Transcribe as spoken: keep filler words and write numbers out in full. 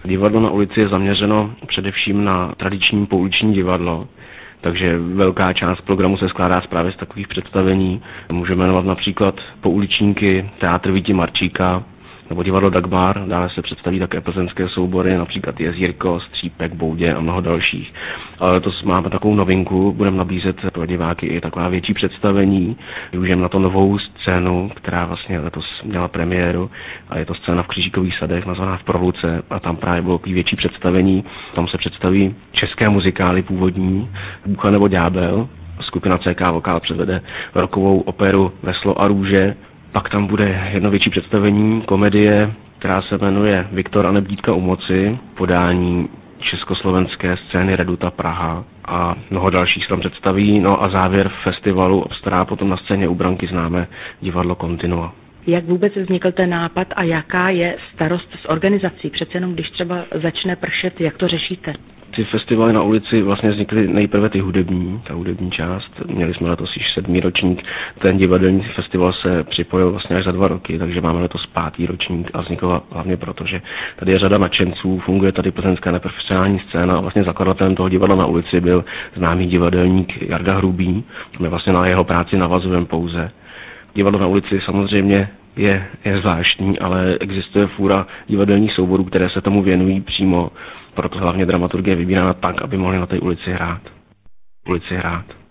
Divadlo na ulici je zaměřeno především na tradiční pouliční divadlo, takže velká část programu se skládá právě z takových představení. Můžeme jmenovat například Pouličníky, Teátr Víti Marčíka nebo divadlo Dagmar. Dále se představí také plzeňské soubory, například Jezírko, Střípek, Boudě a mnoho dalších. Ale letos máme takovou novinku, budeme nabízet pro diváky i taková větší představení. Využijeme na to novou scénu, která vlastně letos měla premiéru, a je to scéna v Křížíkových sadech, nazvaná V Provluce, a tam právě bylo takový větší představení. Tam se představí české muzikály původní, Bůcha nebo ďábel. Skupina C K Vokál předvede rockovou operu Veslo a růže. Pak tam bude jedno větší představení komedie, která se jmenuje Viktor a Nebdítka u moci, podání československé scény Reduta Praha, a mnoho dalších se tam představí. No a závěr festivalu obstará potom na scéně u branky známé divadlo Continua. Jak vůbec vznikl ten nápad a jaká je starost s organizací? Přece jenom když třeba začne pršet, jak to řešíte? Ty festivaly na ulici vlastně vznikly nejprve ty hudební, ta hudební část. Měli jsme letos již sedmý ročník. Ten divadelní festival se připojil vlastně až za dva roky, takže máme letos pátý ročník a vznikl hlavně proto, že tady je řada nadšenců, funguje tady plzeňská neprofesionální scéna a vlastně zakladatelem toho divadla na ulici byl známý divadelník Jarda Hrubý. My vlastně na jeho práci navazujeme pouze. Divadlo na ulici samozřejmě je, je zvláštní, ale existuje fůra divadelních souborů, které se tomu věnují přímo, proto hlavně dramaturgie je vybírána tak, aby mohli na té ulici hrát. Ulici hrát.